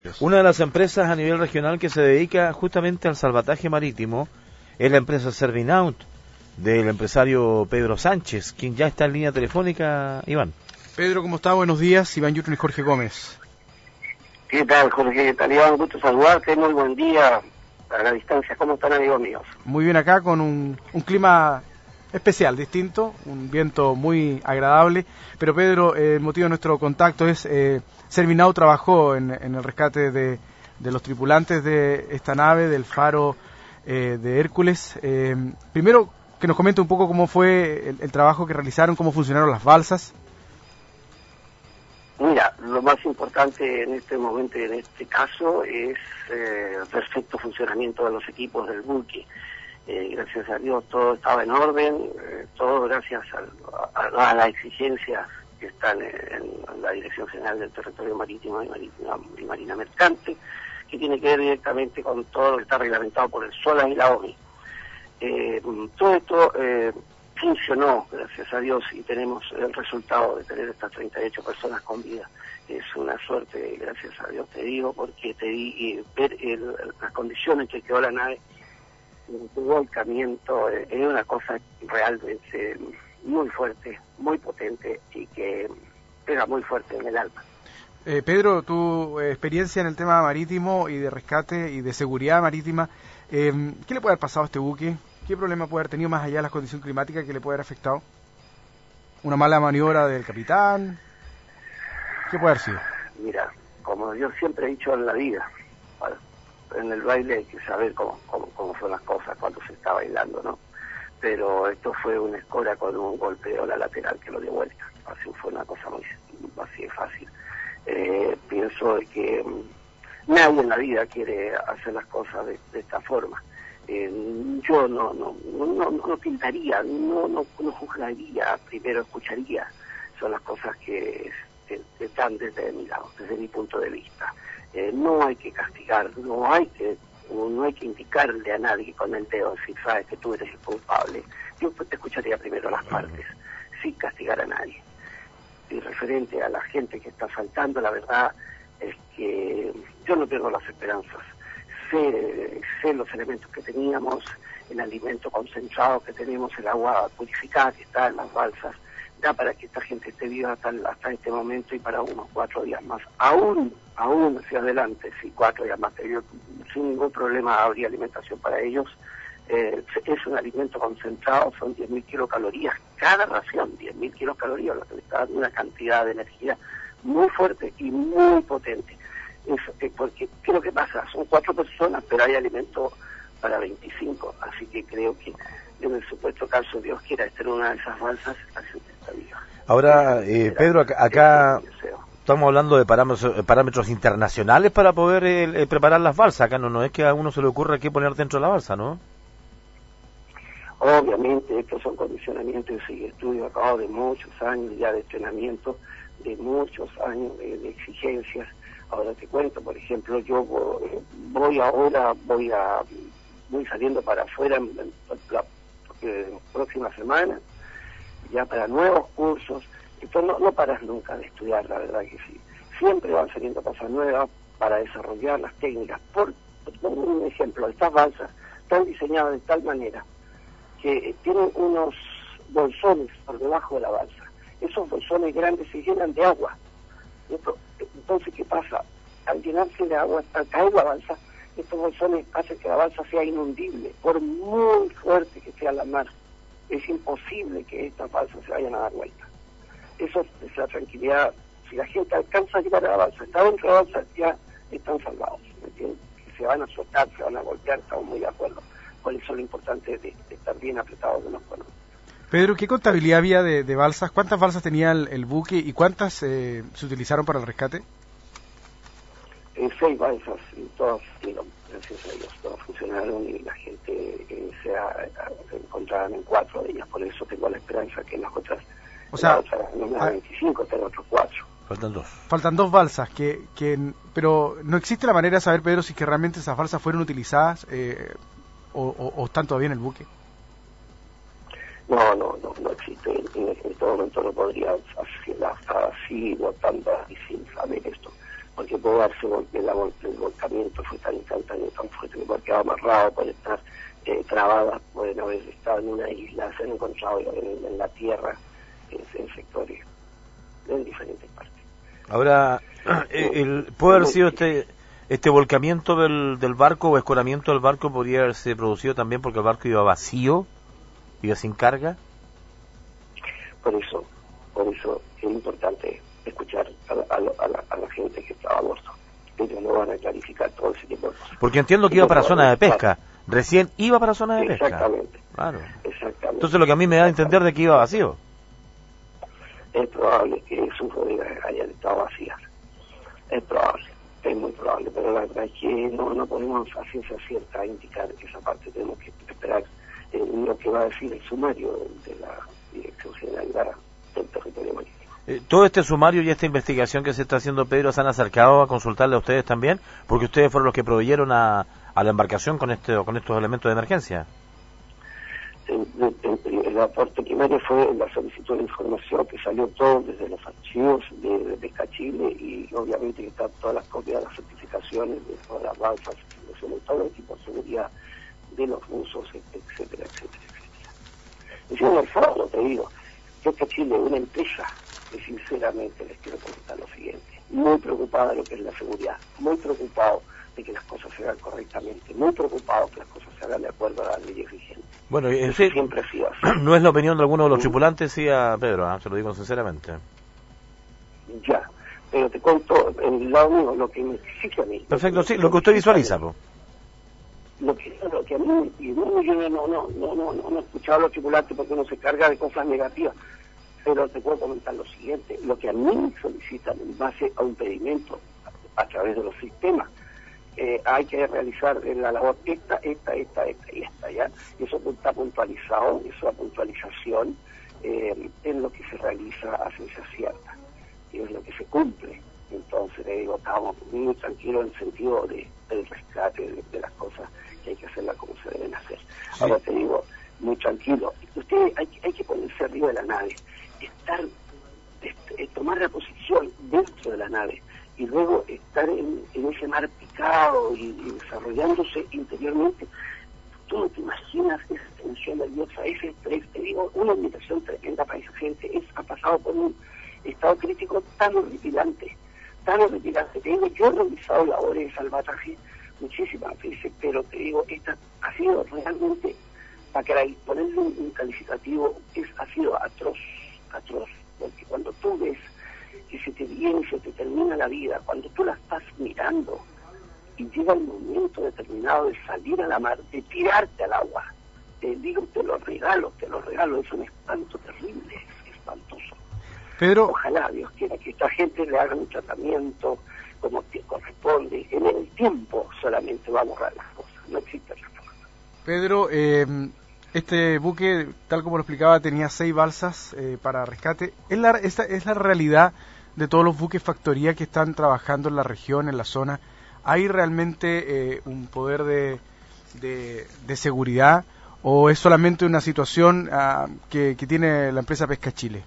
Una de las empresas a nivel regional que se dedica justamente al salvataje marítimo es la empresa Servinaut, del empresario Pedro Sánchez, quien ya está en línea telefónica. Iván. Pedro, ¿cómo está? Buenos días. Iván Yutun y Jorge Gómez. ¿Qué tal, Jorge? ¿Qué tal, Iván? Gusto saludarte. Muy buen día a la distancia. ¿Cómo están, amigos míos? Muy bien acá, con un clima especial, distinto, un viento muy agradable. Pero, Pedro, el motivo de nuestro contacto es... Servinaut trabajó en el rescate de los tripulantes de esta nave, del faro de Hércules. Primero, que nos comente un poco cómo fue el trabajo que realizaron, cómo funcionaron las balsas. Mira, lo más importante en este momento, en este caso, es el perfecto funcionamiento de los equipos del buque. Gracias a Dios todo estaba en orden, todo gracias a las exigencias que están en la Dirección General del Territorio Marítimo y Marina Mercante, que tiene que ver directamente con todo lo que está reglamentado por el SOLAS y la OMI. Todo esto funcionó, gracias a Dios, y tenemos el resultado de tener estas 38 personas con vida. Es una suerte, gracias a Dios te digo, porque ver las condiciones que quedó la nave, el volcamiento, es una cosa realmente muy fuerte, muy potente y que pega muy fuerte en el alma. Pedro, tu experiencia en el tema marítimo y de rescate y de seguridad marítima, ¿qué le puede haber pasado a este buque? ¿Qué problema puede haber tenido más allá de la condición climática que le puede haber afectado? ¿Una mala maniobra del capitán? ¿Qué puede haber sido? Mira, como yo siempre he dicho en la vida, en el baile hay que saber cómo son las cosas cuando se está bailando, ¿no? Pero esto fue una escoria con un golpe de ola lateral que lo dio vuelta. Así fue una cosa muy así de fácil. Pienso que nadie en la vida quiere hacer las cosas de esta forma. Yo no pintaría, no juzgaría, primero escucharía. Son las cosas que están desde mi lado, desde mi punto de vista. No hay que castigar, no hay que indicarle a nadie con el dedo, si sabes que tú eres el culpable. Yo te escucharía primero las partes, sin castigar a nadie. Y referente a la gente que está faltando, la verdad es que yo no pierdo las esperanzas. Sé los elementos que teníamos, el alimento concentrado que tenemos, el agua purificada que está en las balsas, da para que esta gente esté viva hasta este momento y para unos 4 días más. Aún hacia adelante, si 4 días más, sin ningún problema habría alimentación para ellos. Es un alimento concentrado, son 10.000 kilocalorías cada ración, 10.000 kilocalorías, lo que le está dando una cantidad de energía muy fuerte y muy potente. Porque, ¿qué es lo que pasa? Son 4 personas, pero hay alimento para 25, así que creo que en el supuesto caso, Dios quiera, estar en una de esas balsas, la gente está viva. Ahora, Pedro, acá estamos hablando de parámetros internacionales para poder preparar las balsas. Acá no es que a uno se le ocurra qué poner dentro de la balsa, ¿no? Obviamente, estos son condicionamientos y estudios acabados de muchos años ya de entrenamiento, de muchos años de exigencias. Ahora te cuento, por ejemplo, yo voy saliendo para afuera la próxima semana, ya para nuevos cursos. Esto no paras nunca de estudiar, la verdad que sí. Siempre van saliendo cosas nuevas para desarrollar las técnicas. Por un ejemplo, estas balsas están diseñadas de tal manera que tienen unos bolsones por debajo de la balsa. Esos bolsones grandes se llenan de agua. Entonces, ¿qué pasa? Al llenarse de agua, al caer la balsa, estos bolsones hacen que la balsa sea inundible, por muy fuerte que sea la mar. Es imposible que estas balsas se vayan a dar vuelta. Eso es la tranquilidad. Si la gente alcanza a llegar a la balsa, está dentro de la balsa, ya están salvados, ¿me entiendes? Que se van a soltar, se van a golpear, estamos muy de acuerdo. Por eso lo importante de estar bien apretados de los conos. Pedro, ¿qué contabilidad había de balsas? ¿Cuántas balsas tenía el buque y cuántas se utilizaron para el rescate? 6 balsas, y todas, gracias a Dios, todas funcionaron y la gente se encontraban en 4 de ellas. Por eso tengo la esperanza que en las otras, no me da 25, tengo otros 4. Faltan 2 balsas, pero no existe la manera de saber, Pedro, si es que realmente esas balsas fueron utilizadas o están todavía en el buque. No existe. En este momento no podría hacerla así, votando así sin saber esto. porque puede darse el volcamiento fue tan instantáneo, tan fuerte que puede quedar amarrado, puede estar trabada, pueden haber estado en una isla, se han encontrado en la tierra, en sectores, en diferentes partes. Ahora, ¿puede haber sido este volcamiento del barco o escoramiento del barco podría haberse producido también porque el barco iba vacío, iba sin carga? Por eso es importante escuchar a la gente que estaba a bordo. Ellos no van a clarificar todo ese tipo de cosas. Porque entiendo que iba para zona de pesca. Recién iba para zona de pesca. Exactamente. Claro. Exactamente. Entonces lo que a mí me da a entender de que iba vacío. Es probable que sus bodegas hayan estado vacías. Es probable, es muy probable, pero la verdad es que no podemos a ciencia cierta indicar esa parte. Tenemos que esperar lo que va a decir el sumario de la Dirección General del Territorio Marítimo. Todo este sumario y esta investigación que se está haciendo, Pedro, ¿se han acercado a consultarle a ustedes también? Porque ustedes fueron los que proveyeron a la embarcación con estos elementos de emergencia. El aporte primario fue la solicitud de información que salió todo desde los archivos de Pesca Chile y obviamente que están todas las copias de las certificaciones de todas las balsas, de todo el equipo de seguridad de los buzos, etcétera, etcétera, etcétera. Y en el fondo, te digo, Pesca Chile es una empresa que sinceramente les quiero comentar lo siguiente, muy preocupada de lo que es la seguridad, muy preocupado de que las cosas se hagan correctamente, muy preocupado que las cosas se hagan de acuerdo a las leyes vigentes. Bueno, siempre ha sido así. No es la opinión de alguno de los tripulantes, sí, a Pedro, se lo digo sinceramente. Ya, pero te cuento el lado mío, lo que me exige a mí. Perfecto, sí, lo que usted visualiza, pues. Lo que a mí, y no, yo no he escuchado a los tripulantes porque uno se carga de cosas negativas, pero te puedo comentar lo siguiente, lo que a mí me solicitan en base a un pedimento a través de los sistemas, hay que realizar la labor esta y esta, ¿ya? Y eso está puntualizado, esa puntualización es lo que se realiza a ciencia cierta, y es lo que se cumple. Entonces, le digo, estamos muy tranquilos en el sentido del rescate de las cosas que hay que hacerlas como se deben hacer. Sí. Ahora te digo, muy tranquilo. Ustedes hay que ponerse arriba de la nave, tomar la posición dentro de la nave y luego estar en ese mar picado y desarrollándose interiormente. Tú no te imaginas esa tensión nerviosa, ese estrés. Te digo, una invitación tremenda para esa gente. Ha pasado por un estado crítico tan horripilante. Te digo, yo he realizado labores de salvataje muchísimas veces, pero te digo, esta ha sido realmente, para ponerle un calificativo, ha sido atroz, porque cuando tú ves que se te viene y se te termina la vida, cuando tú la estás mirando y llega el momento determinado de salir a la mar, de tirarte al agua, te digo, te lo regalo, es un espanto terrible, es espantoso. Pedro, ojalá Dios quiera que esta gente le haga un tratamiento como te corresponde, en el tiempo solamente va a borrar las cosas, no existe otra forma. Pedro, este buque, tal como lo explicaba, tenía 6 balsas para rescate. ¿Es la realidad de todos los buques factoría que están trabajando en la región, en la zona? ¿Hay realmente un poder de seguridad o es solamente una situación que tiene la empresa Pesca Chile?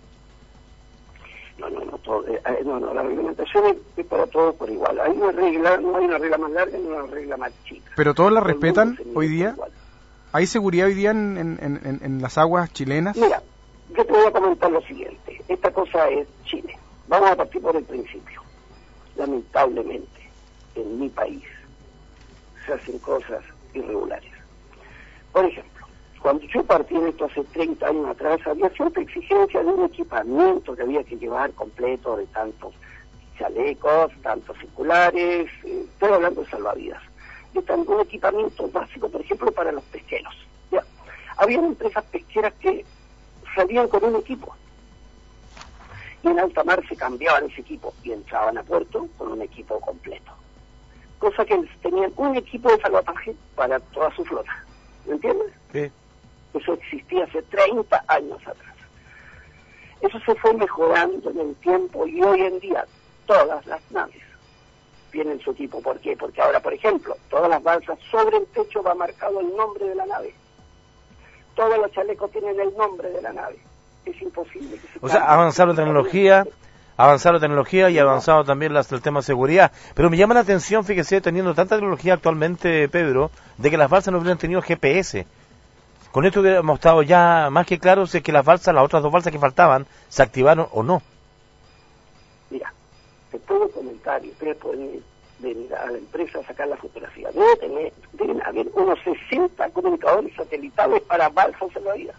No, la reglamentación es para todos por igual. Hay una regla, no hay una regla más larga ni una regla más chica. ¿Pero todos la respetan hoy día? ¿Hay seguridad hoy día en las aguas chilenas? Mira, yo te voy a comentar lo siguiente. Esta cosa es Chile. Vamos a partir por el principio. Lamentablemente, en mi país se hacen cosas irregulares. Por ejemplo, cuando yo partí en esto hace 30 años atrás, había cierta exigencia de un equipamiento que había que llevar completo de tantos chalecos, tantos circulares, estoy hablando de salvavidas. De tanto un equipamiento básico, por ejemplo, para los pesqueros. ¿Ya? Había empresas pesqueras que salían con un equipo. Y en alta mar se cambiaban ese equipo y entraban a puerto con un equipo completo. Cosa que tenían un equipo de salvataje para toda su flota. ¿Me entiendes? Sí. Eso existía hace 30 años atrás. Eso se fue mejorando en el tiempo y hoy en día todas las naves tienen su equipo. ¿Por qué? Porque ahora, por ejemplo, todas las balsas sobre el techo va marcado el nombre de la nave. Todos los chalecos tienen el nombre de la nave. Es imposible que se O sea, ha avanzado la tecnología, avanzado la tecnología y avanzado también el tema de seguridad. Pero me llama la atención, fíjese, teniendo tanta tecnología actualmente, Pedro, de que las balsas no hubieran tenido GPS. Con esto hubiéramos estado ya más que claros de que las balsas, las otras dos balsas que faltaban, se activaron o no. Mira, te puedo comentar y ustedes pueden venir a la empresa a sacar la fotografía. Deben haber unos 60 comunicadores satelitales para balsas en la vida.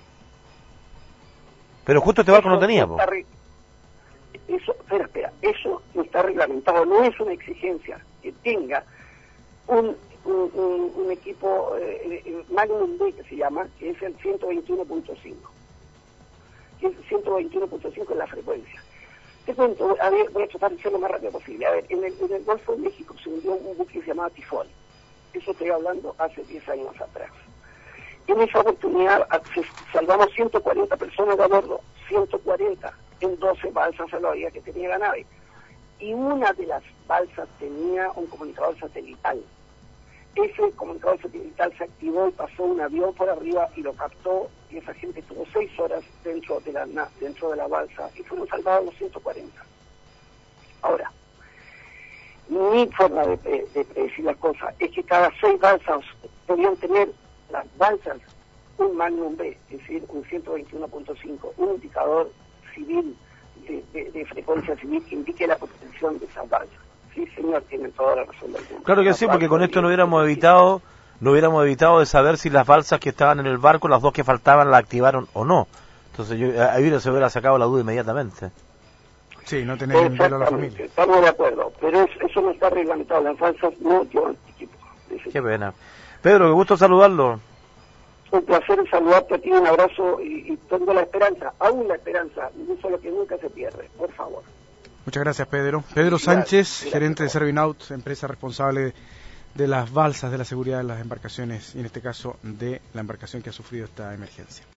Pero justo este barco no tenía, po. Espera, eso no está reglamentado, no es una exigencia que tenga un equipo Magnum B que se llama, que es el 121.5. Que es 121.5 en la frecuencia. Te cuento, a ver, voy a tratar de ser lo más rápido posible. A ver, en el Golfo de México se hundió un buque que se llamaba Tifón. Eso estoy hablando hace 10 años atrás. En esa oportunidad salvamos 140 personas de a bordo, 140 en 12 balsas salvavidas que tenía la nave. Y una de las balsas tenía un comunicador satelital. Ese comunicador satelital se activó y pasó un avión por arriba y lo captó, y esa gente estuvo 6 horas dentro de la balsa y fueron salvados los 140. Ahora, mi forma de predecir las cosas es que cada 6 balsas podían tener las balsas un Magnum B, es decir, un 121.5, un indicador civil de frecuencia civil que indique la protección de esas balsas. Sí, señor, tiene toda la razón del mundo. Claro que sí, porque con esto no hubiéramos evitado de saber si las balsas que estaban en el barco, las dos que faltaban, la activaron o no. Entonces ahí se hubiera sacado la duda inmediatamente. Sí, no tener en velo a la familia. Estamos de acuerdo, pero eso no está reglamentado. Las balsas no llevan equipo. Qué pena. Pedro, qué gusto saludarlo. Un placer saludarte a ti, un abrazo y tengo la esperanza, aún la esperanza, eso es lo que nunca se pierde, por favor. Muchas gracias, Pedro. Pedro Sánchez, gerente de Servinaut, empresa responsable de las balsas, de la seguridad de las embarcaciones y en este caso de la embarcación que ha sufrido esta emergencia.